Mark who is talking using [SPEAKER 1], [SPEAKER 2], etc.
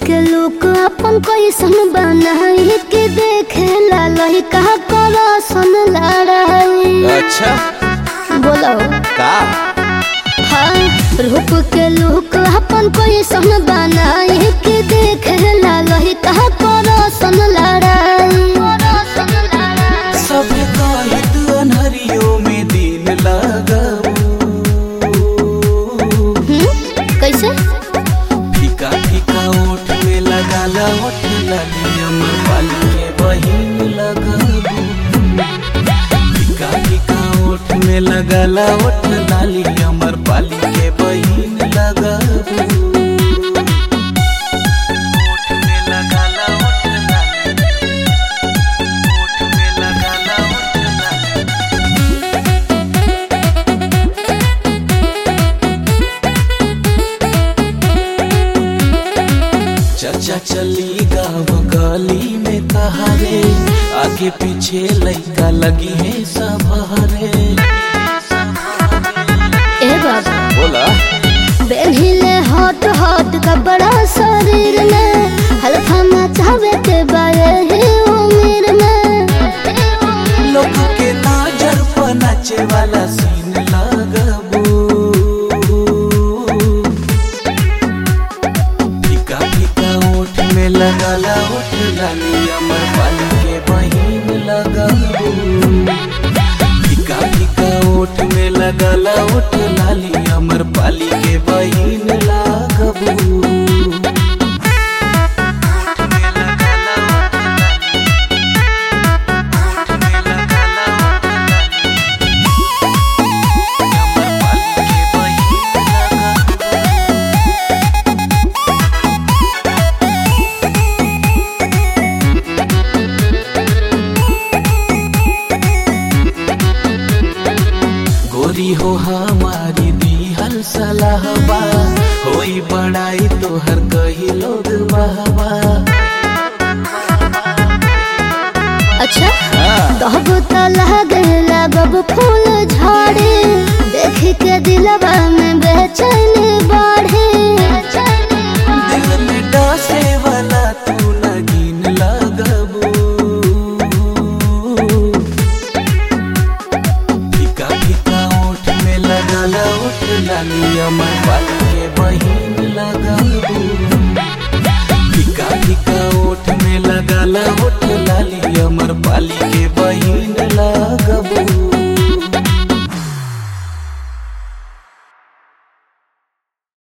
[SPEAKER 1] के लोग अपन कैसन बनाई के देखे ला लइका करसन लड़ाई।
[SPEAKER 2] अच्छा
[SPEAKER 1] बोलो
[SPEAKER 2] का
[SPEAKER 1] हाँ, रूप के लोग अपन कैसन बनाई के देखे ला लइका करसन लड़ाई।
[SPEAKER 2] सब काहित अनहरियों में दिन लगाओ।
[SPEAKER 1] कैसे
[SPEAKER 2] फीका फीका ओठ में लगाला ओठ लाली अमर पाली के बहिन लगाबू। फीका फीका ओठ में लगाला ओठ लाली अमर पाली के बहिन लगाबू। ओठ में लगाला ओठ लाली, ओठ में लगाला ओठ लाली। चर्चा चली गाँव गली में कहारे, आगे पीछे लइका लगी है सबहरे।
[SPEAKER 1] ए बाबा
[SPEAKER 2] बोला
[SPEAKER 1] बेहिले हॉट हॉट कपड़ा शरीर में हल्का मचावे के बारे ही उम्र में।
[SPEAKER 2] लोग के नजर पर नाचे वाला सीन लगाबू। फीका फीका ओठ में लगाला ओठ लाली अमर पाली के बहिन लगाबू। फीका फीका ओठ में लगाला ओठ लाली अमर पाली के बहिन लगाबू। गोरी हो हमारी दीहल सलाहबा, होई बड़ाई तोहर कही लोग बहबा।
[SPEAKER 1] अच्छा दहब तलह गला बब फूल झाड़े, देख के दिलवा में बेचैनी बढ़े।
[SPEAKER 2] दिल में डसे वाला तू नगीन लगबू। फीका फीका ओठ में लगाला ओठ लाली अमर पाली के बहिन लगाबू। फीका फीका ओठ में लगाला ओठ लाली अमर पाली के